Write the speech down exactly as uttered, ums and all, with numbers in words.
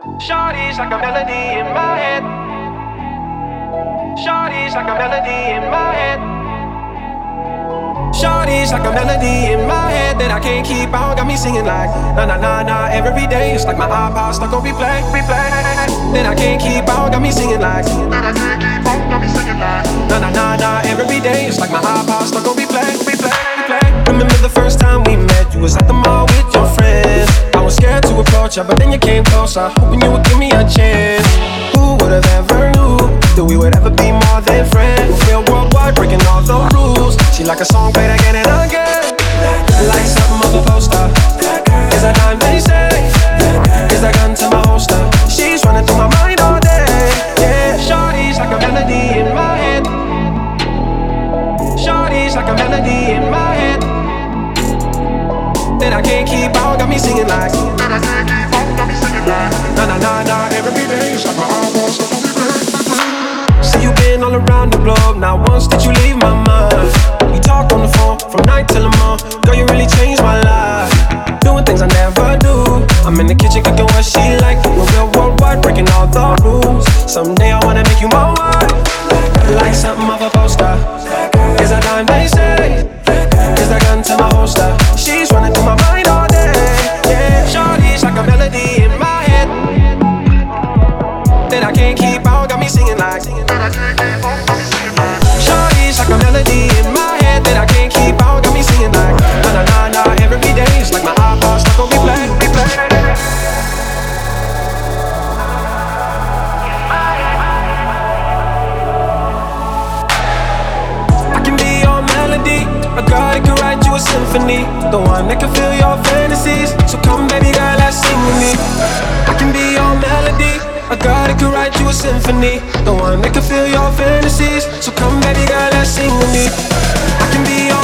Shawty's like a melody in my head. Shawty's like a melody in my head. Shawty's like a melody in my head that I can't keep out. Got me singing like na na na na every day. It's like my iPod stuck on replay, replay. Then I can't keep out. Got me singing like na na na na na every day. It's like my iPod stuck on replay, replay, replay. Remember the first time we met? You was at the mall with your friends. I was scared to approach her, but then you came closer, hoping you would give me a chance. Who would have ever knew that we would ever be more than friends? Real worldwide, breaking all the rules. She like a song played again and again, like something off a poster. Is that dime they say? Is that gun to my holster? She's running through my mind all day. Yeah, Shawty's like a melody in my head. Shawty's like a melody in my head that I can't keep out. Got me singing like na na na na every day. It's like my eyeballs. See you been all around the globe. Not once did you leave my mind. We talk on the phone from night till the morning. Girl, you really changed my life. Doing things I never do. I'm in the kitchen cooking what she like. We're real worldwide, breaking all the rules. Someday I wanna make you my wife, like something off a poster. Is that dime they say? Is that gun to my holster? She's running through my mind all day. Yeah, Shawty's like a melody in my head that I can't keep out. Got me singing like Shawty's like a melody in my head that I can't keep out. Got me singing like na na na na every day. It's like my iPod stuck on replay, replay. A girl that can write you a symphony, the one that can fill your fantasies. So come baby girl, let's sing with me. I can be your melody. A girl that can write you a symphony, the one that can fill your fantasies. So come baby girl, let's sing with me. I can be your